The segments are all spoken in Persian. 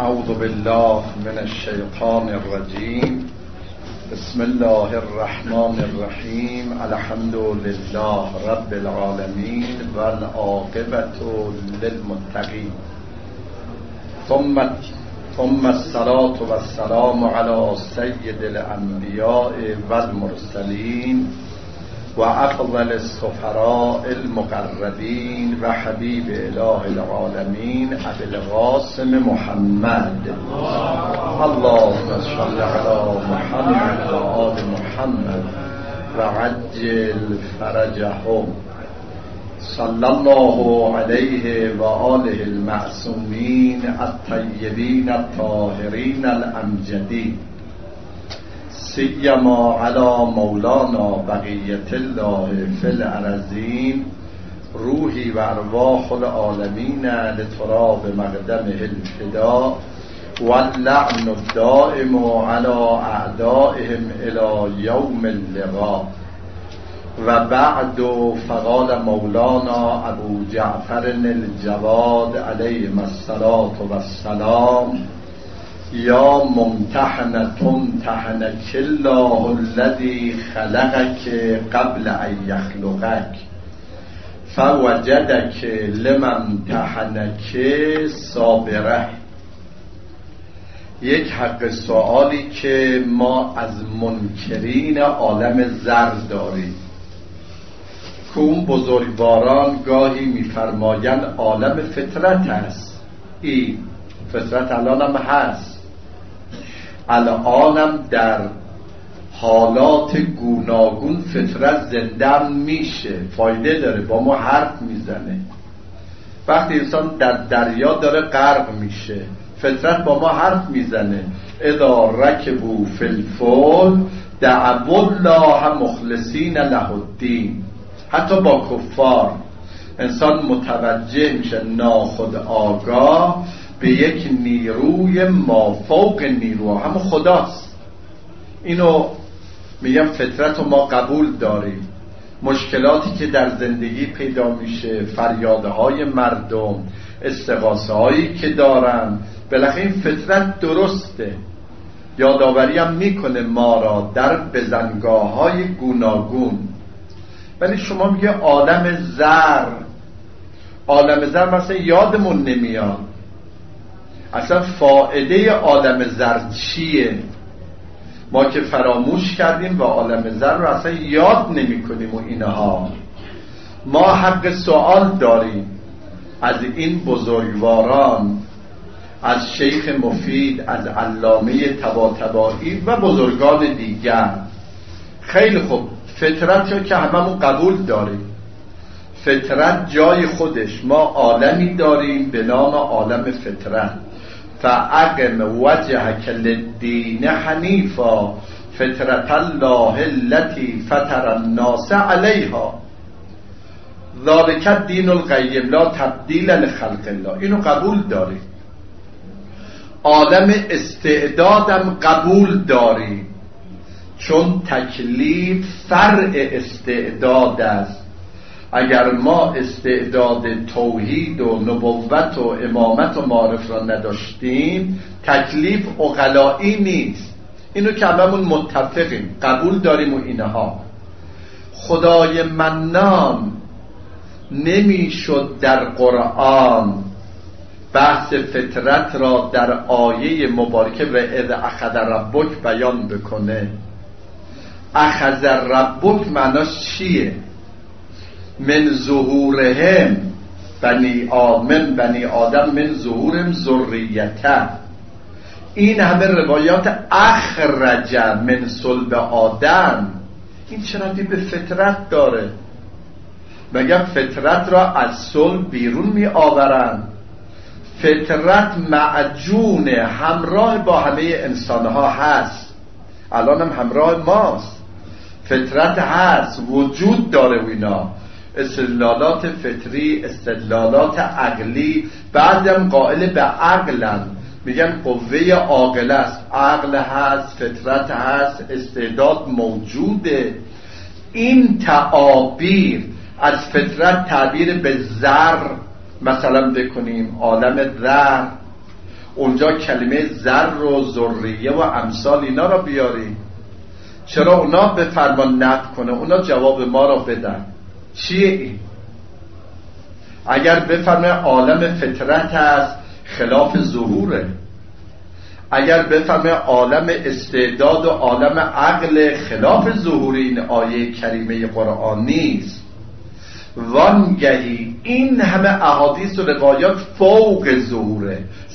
اعوذ بالله من الشیطان الرجیم. بسم الله الرحمن الرحیم. الحمد لله رب العالمین و العاقبة للمتقین. ثم الصلاة والسلام على سید الانبیاء والمرسلین و افضل السفراء المقربین و حبیب اله العالمین ابی القاسم محمد. اللهم صل علی محمد و آل محمد و عجل فرجهم. صلی الله علیه و آله المعصومین الطیبین الطاهرین الامجدین، سیما علی مولانا بقیت الله فی الارضین، روحی و ارواح العالمین لتراب مقدمه الفدا و اللعن الدائم علی اعدائهم الی یوم اللقاء. و بعد فقال مولانا ابو جعفر الجواد علیه الصلاة والسلام: یا ممتحن تمتحنک الله الذی خلقک قبل ان یخلقک فوجدک لمن امتحنک صابره. یک حق سوالی که ما از منکرین عالم زر داریم که اون بزرگواران گاهی میفرمایند عالم فطرت است. این فطرت الان هم هست، الانم در حالات گوناگون فطرت زنده میشه، فایده داره، با ما حرف میزنه. وقتی انسان در دریا داره غرق میشه، فطرت با ما حرف میزنه: اذا رکبوا فی الفلک دعوا الله مخلصین له الدین. حتی با کفار انسان متوجه میشه ناخودآگاه به یک نیروی مافوق نیروها، هم خداست. اینو میگم فطرت رو ما قبول داریم. مشکلاتی که در زندگی پیدا میشه، فریادهای مردم، استغاثه هایی که دارن، بالاخره این فطرت درسته. یادآوری هم میکنه ما را در بزنگاه های گوناگون. ولی شما میگه عالم زر، عالم زر مثلا یادمون نمیاد اصلا فائده عالم زر چیه. ما که فراموش کردیم و عالم زر رو اصلا یاد نمی کنیم و اینها. ما حق سوال داریم از این بزرگواران، از شیخ مفید، از علامه طباطبایی و بزرگان دیگر. خیلی خوب، فطرت رو که هممون قبول داریم، فطرت جای خودش. ما عالمی داریم به نام عالم فطرت. فاقم وجهک للدین حنیفا فطرت الله التي فطر الناس علیها ذلک الدین القیم لا تبدیل لخلق الله. اینو قبول داریم. عالم استعدادم قبول داریم، چون تکلیف فرع استعداد است. اگر ما استعداد توحید و نبوت و امامت و معارف را نداشتیم، تکلیف عقلایی نیست. اینو که هممون متفقیم، قبول داریم. و اینها خدای منان نمیشد در قرآن بحث فطرت را در آیه مبارکه و اذ اخذ ربک بیان بکنه. اخذ ربک معناش چیه؟ من ظهورهم بنی آدم من ظهورهم ذریته. این همه روایات اخرج من صلب آدم، این چه ربطی به فطرت داره؟ مگر فطرت را از صلب بیرون می آورن؟ فطرت معجون همراه با همه انسانها هست، الان هم همراه ماست. فطرت هست، وجود داره و اینا، استدلالات فطری، استدلالات عقلی. بعدم قائل به عقلن، میگن قوه عاقله است. عقل هست، فطرت هست، استعداد موجوده. این تعابیر از فطرت تعبیر به زر مثلا بکنیم، عالم زر، اونجا کلمه ذر و ذریه و امثال اینا را بیاری؟ چرا اونا به فرمان نقد کنه، اونا جواب ما را بدن؟ چیه این؟ اگر بفرمه عالم فطرت است خلاف ظهوره، اگر بفرمه عالم استعداد و عالم عقل خلاف ظهور این آیه کریمه قرآنی است. وانگهی این همه احادیث و روایات فوق ظهوره،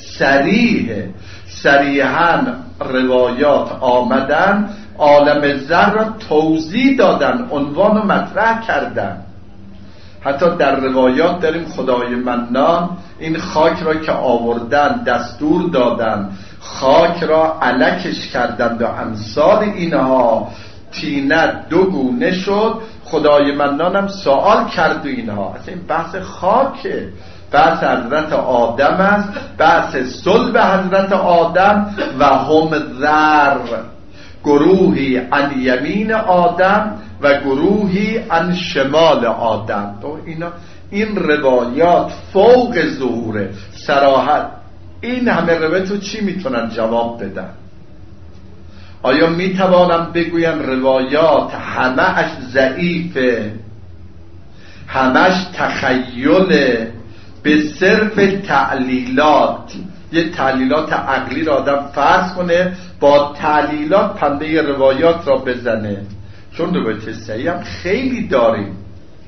صریحاً روایات آمدن عالم ذر را توضیح دادن، عنوان و مطرح کردن. حتی در روایات داریم خدای منان این خاک را که آوردن دستور دادن خاک را الکش کردند و امثال اینها، تینت دو گونه شد. خدای منان هم سوال کرد و اینها. اصلا این بحث خاکه، بحث حضرت آدم است، بحث صلب حضرت آدم و هم ذر، گروهی عن یمین آدم و گروهی عن شمال آدم. تو این روایات فوق ظهوره، صراحت. این همه روایت رو چی میتونن جواب بدن؟ آیا میتوانم بگویم روایات همه‌اش ضعیفه، همه‌اش تخیله، به صرف تعلیلات، یه تعلیلات عقلی را آدم فرض کنه با تعلیلات پنبه روایات را بزنه؟ چون روایت صحیح هم خیلی داریم،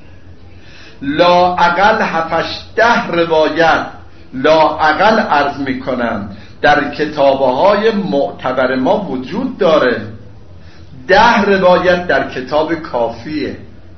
لااقل 7-10 روایت لااقل عرض میکنم در کتابهای معتبر ما وجود داره. 10 روایت در کتاب کافیه،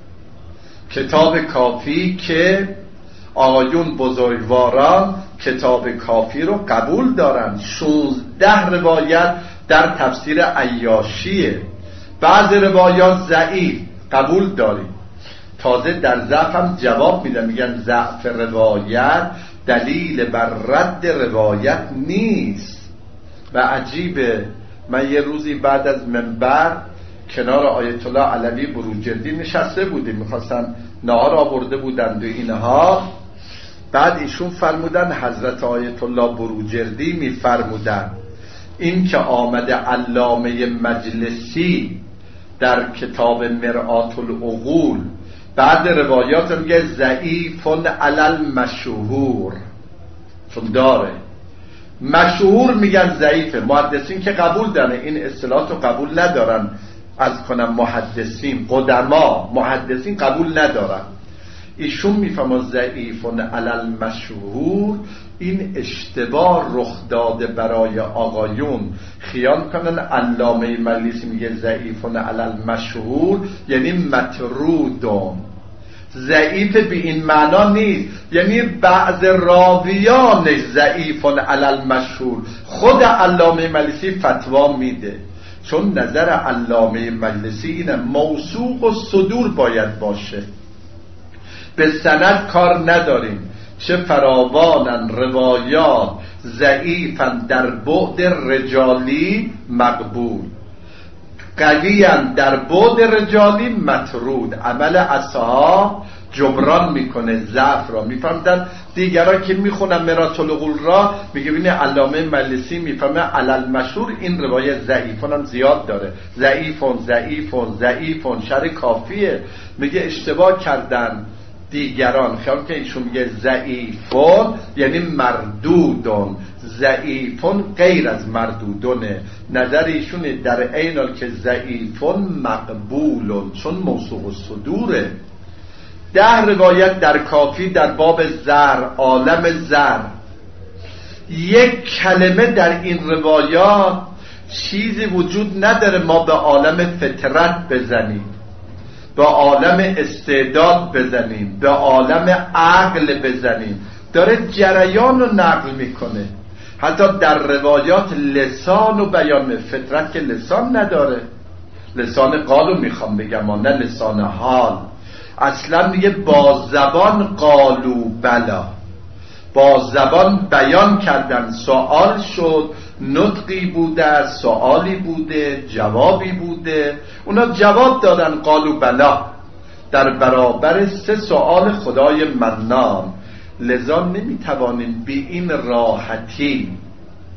کتاب کافی که آقایون بزرگواران کتاب کافی رو قبول دارن. 16 روایت در تفسیر عیاشیه. بعض روایات ضعیف قبول داریم، تازه در ضعف هم جواب میدن، میگن ضعف روایت دلیل بر رد روایت نیست. و عجیبه، من یه روزی بعد از منبر کنار آیت الله علوی بروجردی نشسته بودیم، میخواستن نهار آورده بودند و اینها. بعد ایشون فرمودن، حضرت آیت الله بروجردی میفرمودن این که آمده علامه مجلسی در کتاب مرآت العقول بعد روایات میگه ضعیفون علل مشهور، چون داره مشهور میگن ضعیفه. محدثین که قبول دارن، این اصطلاحات رو قبول ندارن. از کنم محدثین قدما محدثین قبول ندارن. ایشون میفهمن ضعیفون علل مشهور، این اشتباه رخ داده برای آقایون، خیال کنن علامه مجلسی میگه ضعیفون علل مشهور یعنی مطرودون. ضعیف به این معنا نیست، یعنی بعض راویانش ضعیفون علل مشهور. خود علامه مجلسی فتوا میده، چون نظر علامه مجلسی اینه موثوق و صدور باید باشه، به سند کار نداریم. چه فراوانن روایات ضعیفن در بعد رجالی مقبول، قویان در بعد رجالی مطرود. عمل اصحاب جبران میکنه ضعف را. میفهمدن دیگران که میخونن مرآت العقول را، میگه ببین علامه مجلسی میفهمه علل مشهور این روایت ضعیفون هم زیاد داره، ضعیفون شر کافیه. میگه اشتباه کردن دیگران، خیال که ایشون میگه ضعیفون یعنی مردودون، ضعیفون غیر از مردودونه. نظر ایشونه در عین حال که ضعیفون مقبولون، چون موثوق الصدوره. 10 روایت در کافی در باب زر، عالم زر. یک کلمه در این روایات چیزی وجود نداره ما به عالم فطرت بزنیم، به عالم استعداد بزنیم، به عالم عقل بزنیم. داره جریان رو نقل میکنه. حتی در روایات لسان و بیان، فطرت که لسان نداره، لسان قالو میخوام بگم نه لسان حال. اصلا میگه با زبان قالو بلا، با زبان بیان کردن. سوال شد، نطقی بوده، سوالی بوده، جوابی بوده، اونا جواب دادن قالو بلا در برابر 3 سوال خدای منان. لذا نمیتوانیم بی این راحتی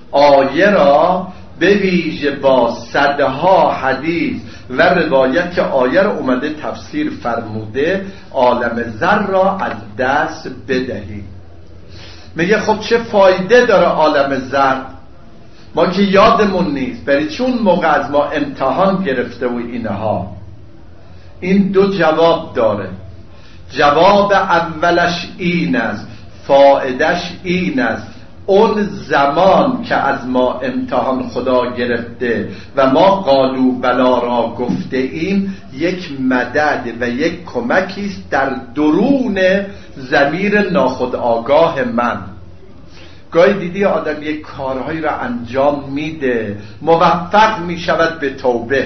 آیه را به ویژه با صدها حدیث و روایت که آیه را اومده تفسیر فرموده عالم زر را از دست بدهید. میگه خب چه فایده داره عالم زر؟ ما که یادمون نیست، برای چون موقع از ما امتحان گرفته و اینها. این دو جواب داره. جواب اولش این است، فایدهش این است، اون زمان که از ما امتحان خدا گرفته و ما قالوا بلا را گفته ایم، یک مدد و یک کمکی است در درون ضمیر ناخودآگاه من. گاهی دیدی آدم یک کارهایی را انجام میده، موفق میشود به توبه.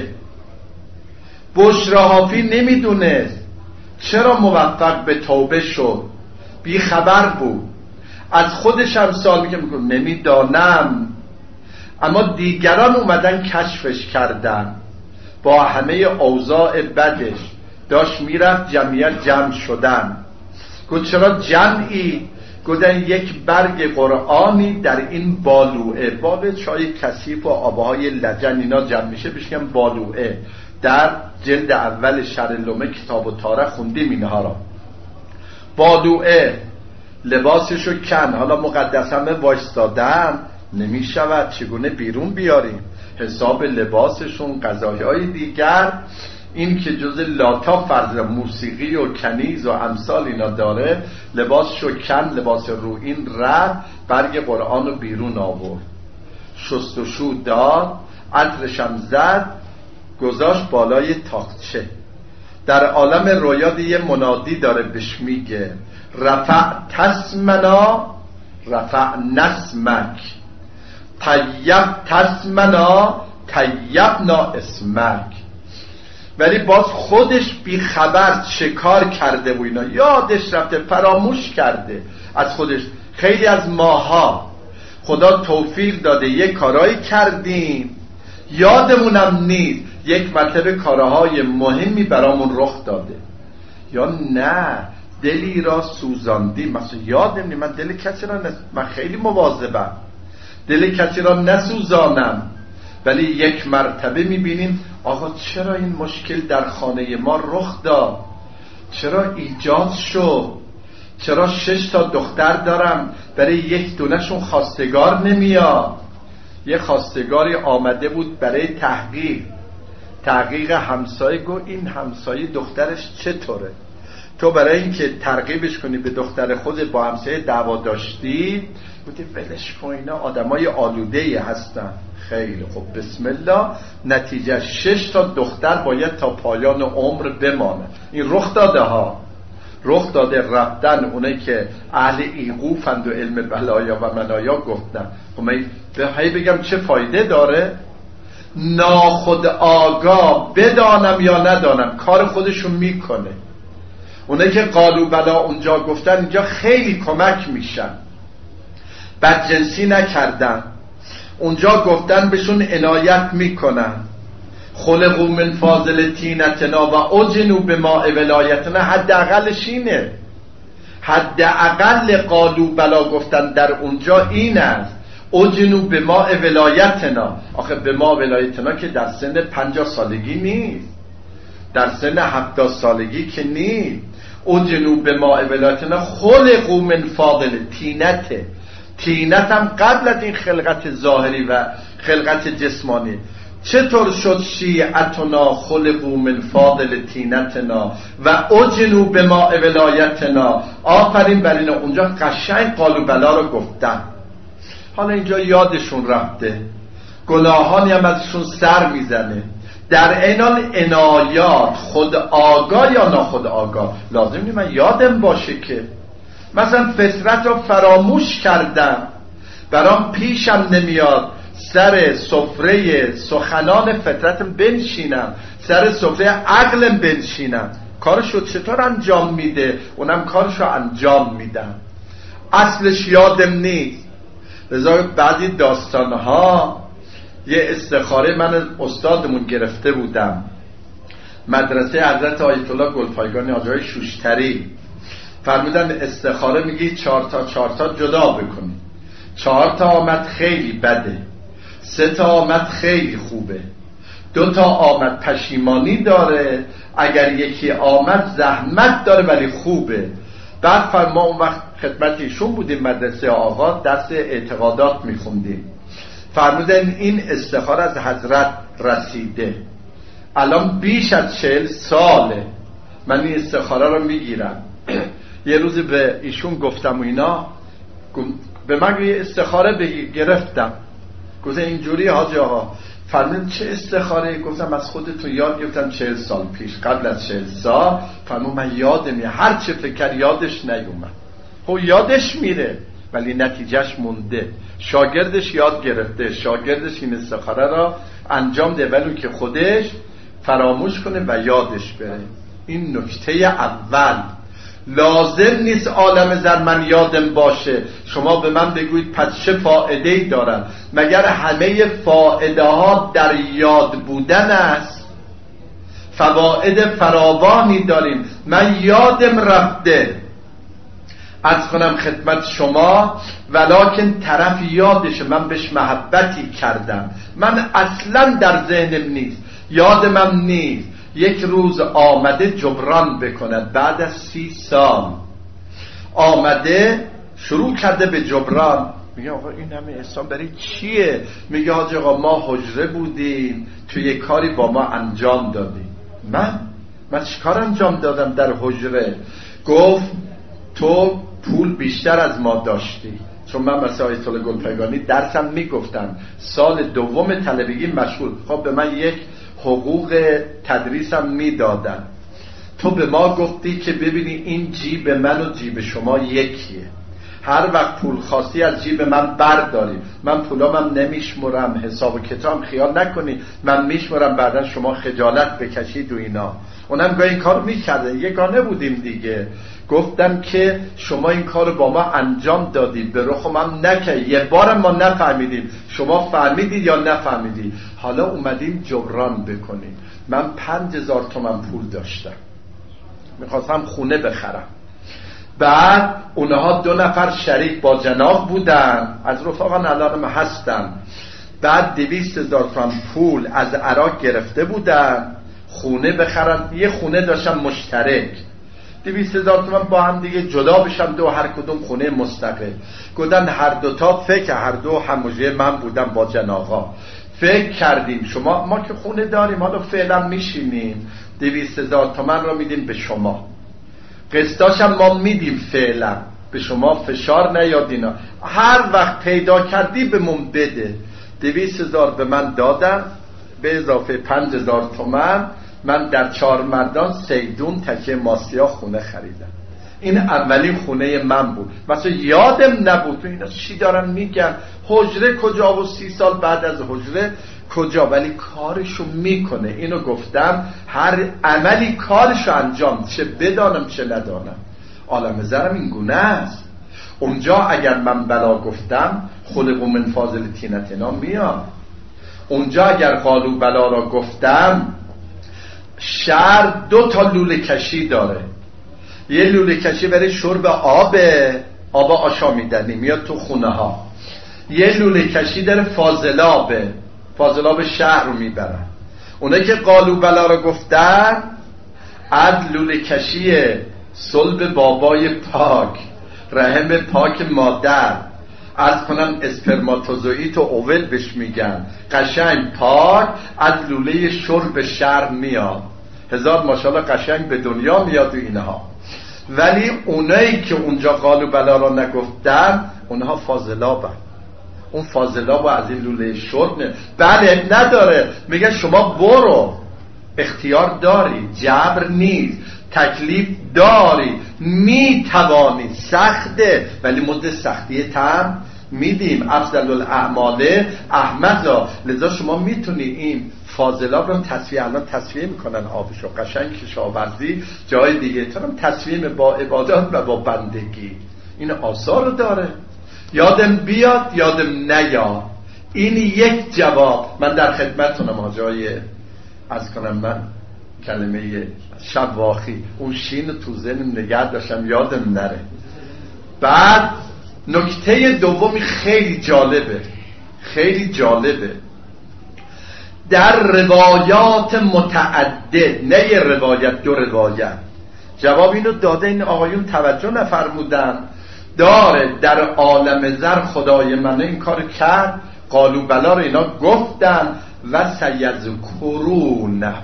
بشراحافی نمیدونست چرا موفق به توبه شد، بی خبر بود، از خودش هم سوال میکنه نمیدانم. اما دیگران اومدن کشفش کردن، با همه اوضاع بدش داشت میرفت جمعیت جمع شدن. گفت چرا جمعی؟ گفتن یک برگ قرآنی در این بالوعه، بالوعه چای کثیف و آبهای لجن اینا جمع میشه بهش میگن بالوعه. در جلد اول شرح لومه کتاب و تاریخ خوندیم اینها را. بالوعه لباسشو کن، حالا مقدسمه وایستادن نمیشود، چگونه بیرون بیاریم؟ حساب لباسشون، غذاهای دیگر، این که جز لاتا فرض موسیقی و کنیز و امثال اینا داره، لباسشو کن، لباس روئین رفت، برگ قرآن رو بیرون آورد، شستشو داد، عطرشم زد، گذاشت بالای تاقچه. در عالم رویا یه منادی داره بهش میگه رفع تسمنا رفع نسمک، طیب تسمنا طیبنا اسمک. ولی باز خودش بی خبر چه کار کرده و اینا یادش رفته، فراموش کرده از خودش. خیلی از ماها خدا توفیق داده یک کارایی کردیم یادمونم نیست، یک مرتبه کارهای مهمی برامون رخ داده، یا نه دلی را سوزاندیم. مثلا یادم نیست من دل کسی را من خیلی مواظبم دل کسی را نسوزانم، ولی یک مرتبه میبینیم آقا چرا این مشکل در خانه ما رخ داد، چرا ایجاد شد، چرا 6 تا دختر دارم برای یک دونشون خواستگار نمیاد. یه خواستگاری آمده بود برای تحقیق همسایه، گو این همسایه دخترش چطوره؟ تو برای اینکه ترغیبش کنی به دختر خود با همسایه دعوا داشتی، گفتی ولش کن اینا آدمای آلوده‌ای هستن. خیلی خب بسم الله، نتیجه 6 تا دختر باید تا پایان عمر بمانه. این رخ داده ها، رخ داده رفتن اونایی که اهل ایقوفند و علم بلایا و منایا گفتن. خب من بگم چه فایده داره؟ ناخود آگاه بدانم یا ندانم کار خودشون میکنه. اونایی که قالوا بلا اونجا گفتن اینجا خیلی کمک میشن. بدجنسی نکردن، اونجا گفتن بهشون عنایت میکنن. خلقوا من فاضل طینتنا و اجنوا بماء ولایتنا، حداقلش اینه. حداقل قالوا بلا گفتن در اونجا این است، اجنوا بماء ولایتنا. آخه بماء ولایتنا که در سن 50 سالگی نیست، در سن 70 سالگی که نیست. اجنوا بماء ولایتنا خلقوا من فاضل طینته. طینت هم قبل از این خلقت ظاهری و خلقت جسمانی. چطور شد شیعتنا خلقوا من فاضل طینتنا و اجنوا بماء ولایتنا؟ آفرین بر اینا. اونجا قشنگ قالوا بلا رو گفتن. حالا اینجا یادشون رفته، گناهانی هم ازشون سر میزنه. در عین حال عنایات خود آگاه یا ناخود آگاه لازم نیست من یادم باشه که مثلا فطرت رو فراموش کردم، برام پیشم نمیاد سر سفره سخنان فطرتم بنشینم، سر سفره عقلم بنشینم. کارشو چطور انجام میده؟ اونم کارشو انجام میدم، اصلش یادم نیست. لذا بعضی داستانها یه استخاره من استادمون گرفته بودم، مدرسه حضرت آیت الله گلپایگانی آجای شوشتری، فرمودن استخاره میگی 4 تا 4 تا جدا بکنی. 4 تا آمد خیلی بده، 3 تا آمد خیلی خوبه، 2 تا آمد پشیمانی داره، اگر یکی آمد زحمت داره ولی خوبه. بعد ما اون وقت خدمت ایشون بودیم مدرسه آقا، درس اعتقادات میخوندیم، فرمودن این استخاره از حضرت رسیده، الان بیش از 40 ساله من این استخاره رو میگیرم. یه روزی به ایشون گفتم و اینا، به من یه استخاره بگیر، گرفتم، گفتم اینجوری حاجی آقا. فرمودن چه استخاره؟ گفتم از خودتون یاد گرفتم 40 سال پیش، قبل از 40 سال. فرمود من یادم میاد، هر چه فکر یادش نیومد. خب یادش میره ولی نتیجهش مونده، شاگردش یاد گرفته، شاگردش این استخاره را انجام ده ولی که خودش فراموش کنه و یادش بره. این نکته اول. لازم نیست عالم زر من یادم باشه. شما به من بگویید پس چه فایده ای دارن؟ مگر همه فایده ها در یاد بودن است؟ فواید فراوانی داریم. من یادم رفته از کنم خدمت شما، ولکن طرف یادشه، من بهش محبتی کردم، من اصلا در ذهنم نیست، یادمم نیست. یک روز آمده جبران بکند، بعد از 30 سال آمده شروع کرده به جبران. میگه آقا این همه احسان برای چیه؟ میگه حاج آقا ما حجره بودیم، تو یک کاری با ما انجام دادیم. من چیکار انجام دادم در حجره؟ گفت تو پول بیشتر از ما داشتی، چون من مثل آیت الله گلپایگانی درسم میگفتم، سال دوم طلبگی مشغول، خب به من یک حقوق تدریسم میدادن. تو به ما گفتی که ببینی این جیب من و جیب شما یکیه، هر وقت پول خواستی از جیب من برداری، من پولامم نمیشمرم، حساب و کتاب خیال نکنی، من میشمرم، بعدا شما خجالت بکشید و اینا. اونم گاه این کار میکرده، یگانه بودیم دیگه. گفتم که شما این کار با ما انجام دادید، به رخم هم نکرد، یه بارم ما نفهمیدیم، شما فهمیدید یا نفهمیدید، حالا اومدیم جبران بکنیم. من 5000 تومان پول داشتم، میخواستم خونه بخرم. بعد اونها 2 نفر شریک با جناب بودن، از رفاقان الانم هستن. بعد 200,000 تومان پول از عراق گرفته بودن خونه بخرن. یه خونه داشتم مشترک، 200,000 تومان با هم دیگه جدا بشن، هر کدوم خونه مستقل. گفتن هر دوتا فکر، هر دو هموجه من بودم با جناغا، فکر کردیم ما که خونه داریم، حالا فعلا میشینیم 200,000 تومان رو میدیم به شما، قسطاشم ما میدیم فعلا، به شما فشار نیاد اینا، هر وقت پیدا کردی به من بده. 200,000 به من دادن، به اضافه 5,000 تومان من در 4 مردان سیدون تکیه ماسیا خونه خریدم. این اولین خونه من بود. مثلا یادم نبود تو اینا چی دارن میگن، حجره کجا و 30 سال بعد از حجره کجا، ولی کارشو میکنه. اینو گفتم، هر عملی کارشو انجام، چه بدانم چه ندانم. عالم زرم این گونه است. اونجا اگر من بلا گفتم خلق من فاضل تینتنا میاد. اونجا اگر قالو بلا را گفتم، شهر 2 تا لوله کشی داره. یه لوله کشی برای شرب آب آشامیدنی میاد تو خونه ها، یه لوله کشی داره فاضلاب شهر رو میبرن. اونایی که قالو بلا رو گفتن از لوله کشی صلب بابای پاک، رحم پاک مادر، عرض کنم اسپرماتوزوئیت و اوول بهش میگن، قشنگ پاک از لوله شرب شهر میاد. 1000 ماشاءالله قشنگ به دنیا میاد و اینها. ولی اونایی که اونجا قالو بلا را نگفتن، اونها فاضلابن. اون فاضلاب از این لوله شرب بله نداره، میگه شما برو، اختیار داری، جبر نیست، تکلیف داری، میتوانی، سخته ولی مدت سختی تم میدیم. افضل الاعمال احمد، لذا شما میتونی این فاضلاب رو تصفیه، الان تصفیه میکنن آبشو قشنگ کشاورزی جای دیگه ترم تصفیه با عبادات و با بندگی. این آثار داره، یادم بیاد یادم نیاد. این یک جواب. من در خدمتتونم آجای از کنم، من کلمه شواخی اون شین تو ذهنم نگه داشتم یادم نره. بعد نکته دومی خیلی جالبه، خیلی جالبه. در روایات متعدد، نه یه روایت، دو روایت. جواب اینو داده، این آقایون توجه نفرمودن. داره در عالم زر خدای من این کار کرد، قالو بلا رو اینا گفتن و سیذکرونه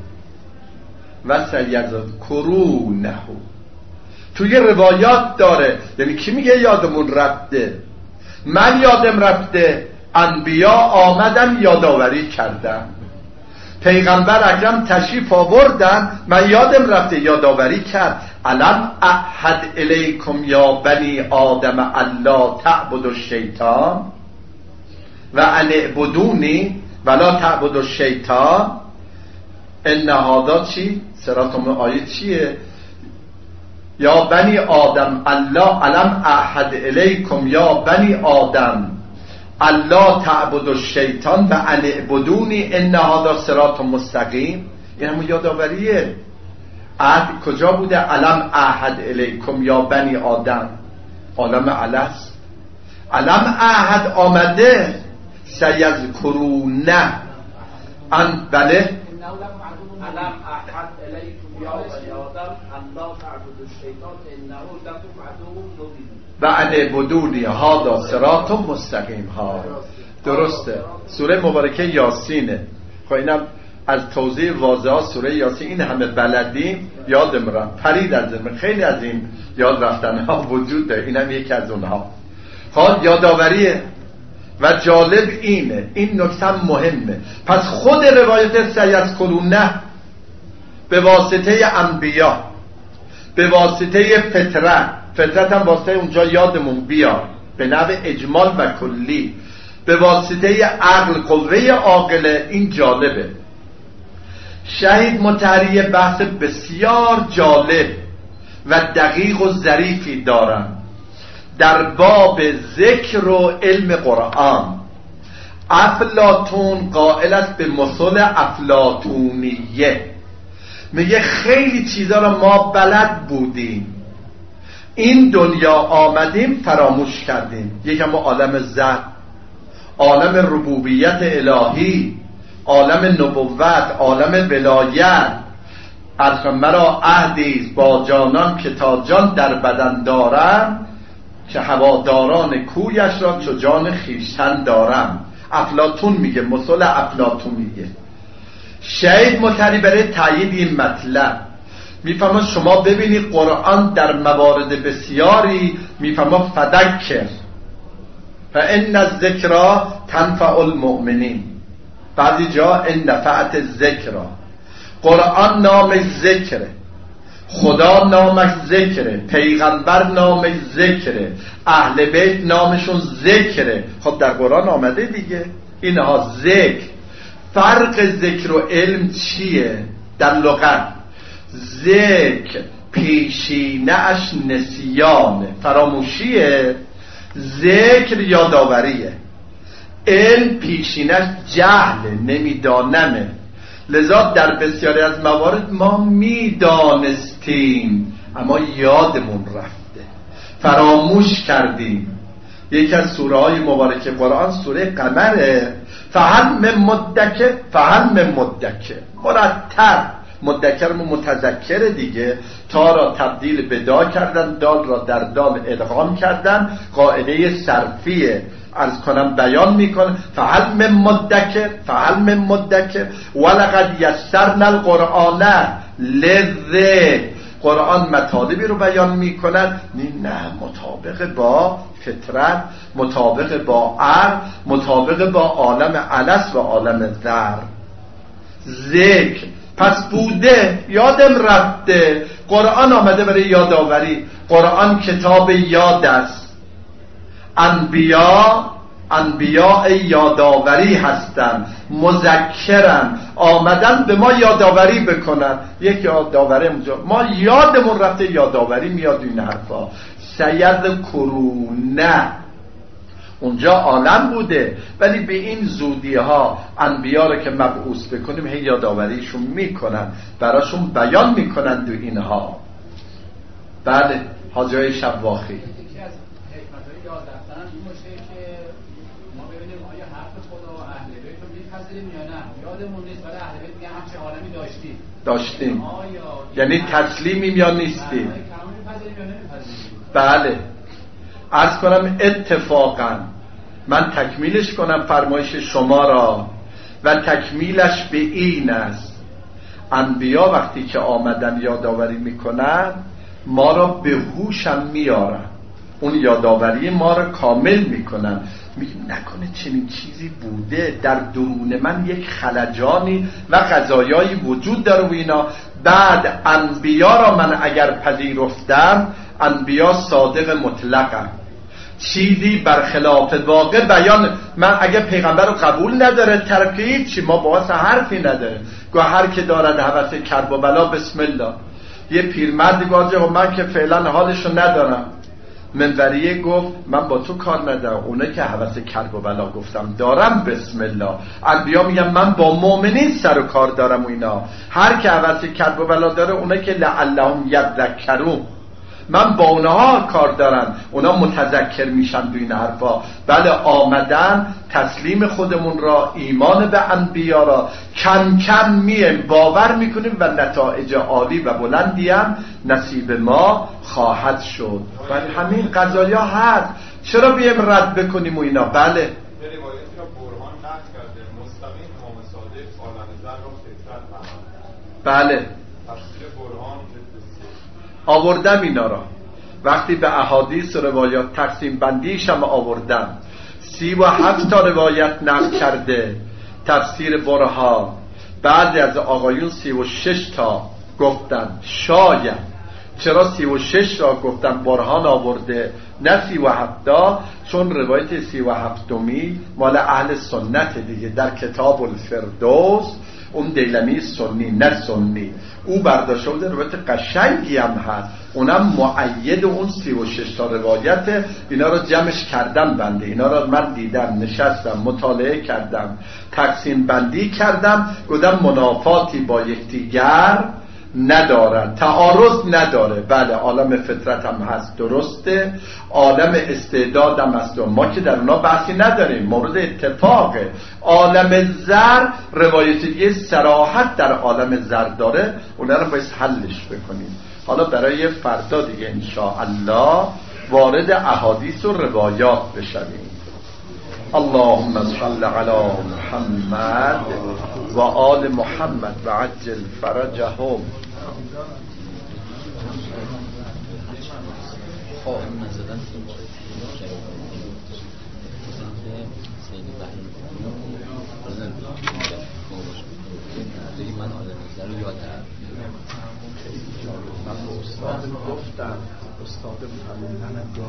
و سیذکرونه. توی روایات داره، یعنی کی میگه یادمون رفته؟ من یادم رفته، انبیا آمدن یادآوری کردن، پیغمبر اکرم تشریف آوردن، من یادم رفته یادآوری کرد. الم اعهد الیکم یا بنی آدم الا تعبدوا الشیطان و ان اعبدونی ولا تعبدوا الشیطان ان هذا چی؟ صراط آیه چیه؟ یا بنی آدم الله الم اعهد الیکم یا بنی آدم الله تعبدوا الشیطان و ان اعبدونی ان هذا صراط مستقیم. این همون یادآوریه. عهد کجا بوده؟ الم اعهد الیکم یا بنی آدم، عالم علس. الم اعهد آمده، سیذکرونه ان بله الم اعهد الیکم یا بنی آدم الله تعبدوا الشیطان انه لکم عدو مبین و ان اعبدونی هذا صراط مستقیم. ها درسته. سوره مبارکه یاسینه. خب اینم از توضیح واضحه سوره یاسین این همه بلدیم، یادم رفت، پرید از ذهنم. خیلی از این یاد رفتن ها وجود داره، اینم یکی از اونها. خب یادآوریه و جالب اینه، این نکته مهمه. پس خود روایت سیذکرونه به واسطه انبیا، به واسطه فطرت هم واسطه اونجا یادمون بیاد به نحو اجمال و کلی، به واسطه عقل، قوه عاقله. این جالبه. شهید مطهری بحث بسیار جالب و دقیق و ظریفی دارن در باب ذکر و علم قرآن. افلاطون قائل است به مثل افلاطونیه، میگه خیلی چیزا رو ما بلد بودیم، این دنیا آمدیم فراموش کردیم. یکم عالم ذات، عالم ربوبیت الهی، عالم نبوت، عالم ولایت. ارسم مرا عهدیست با جانان که تا جان در بدن دارم، که هواداران کویش را چو جان خویشتن دارم. افلاطون میگه، مثل افلاطونیه. شهید مطهری برای تایید این مطلب میفهمه. شما ببینید قرآن در موارد بسیاری میفهمه فذکر فان الذکری تنفع المؤمنین، بعضی جا ان نفعت الذکری. قرآن نامش ذکره، خدا نامش ذکره، پیغمبر نامش ذکره، اهل بیت نامشون ذکره. خب در قرآن آمده دیگه اینها ذکر. فرق ذکر و علم چیه در لغت؟ ذکر پیشینه‌اش نسیانه، فراموشیه. ذکر یادآوریه. علم پیشینه‌اش جهل، نمیدانمه. لذا در بسیاری از موارد ما میدانستیم اما یادمون رفته، فراموش کردیم. یکی از سوره های مبارک قرآن سوره قمره. فهل من مدکر، فهل من مدکر، مرتب مدکر متذکر دیگه. تا را تبدیل به دا کردن، دال را در دال ادغام کردن، قاعده صرفیه عرض کنم بیان میکنه. فهل من مدکر، فهل من مدکر ولقد یسرنا القرآن للذکر. قرآن مطالبی رو بیان میکند، نه مطابق با فطرت، مطابق با عقل، مطابق با عالم علس و عالم ذر. ذکر پس بوده، یادم رفته. قرآن آمده برای یادآوری. قرآن کتاب یاد است. انبیاء یادآوری هستند، مذکرن، آمدن به ما یادآوری بکنن. یک یادآوری اونجا ما یادمون رفته، یادآوری میاد. این حرفا سیذکرونه اونجا عالم بوده، ولی به این زودی ها انبیا رو که مبعوث بکنیم هی یادآوریشون میکنن، براشون بیان میکنن دو اینها. بله حاجی شواخی. یکی از حکمت‌های یاد رفتن این باشه که ما ببینیم آیا حرف خدا و اهل بیت رو میپذیریم یا نه. یادمون نیست ولی اهل بیت میگن همچین عالمی داشتیم. یعنی تسلیمیم یا نیستیم؟ بله. عرض کنم اتفاقا من تکمیلش کنم فرمایش شما را و تکمیلش به این است: انبیا وقتی که آمدن یادآوری میکنن ما را به هوش هم میارن، اون یادآوری ما را کامل میکنن. میگیم نکنه چنین چیزی بوده در درون من، یک خلجانی و قضایایی وجود داره و اینا. بعد انبیا را من اگر پذیرفتم، انبیا صادق مطلقم، چیزی برخلاف واقع بیان. من اگه پیغمبر رو قبول نداره ترکیه چی، ما باعث حرفی نداره. گوه هر که دارد هوس کرب و بلا بسم الله. یه پیرمرد گفت من که فعلا حالشو ندارم، منبریه گفت من با تو کار ندارم، اونه که هوس کرب و بلا گفتم دارم بسم الله. انبیا میگن من با مؤمنین سر و کار دارم و اینا. هر که هوس کرب و بلا داره اونه که لعلهم یذکرون، من با اونها کار دارم، اونا متذکر میشن دو این حرفا. بله آمدن تسلیم خودمون را، ایمان به انبیا را کم کم میم باور میکنیم و نتایج عالی و بلندی هم نصیب ما خواهد شد. ولی همین قضایا هست، چرا بیم رد بکنیم و اینا؟ بله بله آوردم اینا را، وقتی به احادیث و روایات تقسیم بندیش هم آوردم. 37 تا روایت نقل کرده تفسیر برهان. بعضی از آقایون 36 تا گفتن. شاید چرا 36 را گفتن برهان آورده نه 37 تا؟ چون روایت 37می مال اهل سنت دیگه، در کتاب الفردوس. اون دیلمی سنی نه سنی، او برداشته بوده، روایت قشنگی هم هست، اونم مؤید اون 36 تا روایت. اینا رو جمعش کردم بنده، اینا رو من دیدم، نشستم مطالعه کردم، تقسیم بندی کردم، گفتم منافاتی با یکدیگر ندارن، تعارض نداره. بله عالم فطرت هم هست، درسته، عالم استعداد هم هست، ما که در اونا بحثی نداریم، مورد اتفاقه. عالم زر روایت دیگه صراحت در عالم زر داره، اونا رو باید حلش بکنیم. حالا برای فردا دیگه انشاءالله وارد احادیث و روایات بشویم. اللهم صل علی محمد و آل محمد و عجل فرجهم. من به استاد گفتم، استاد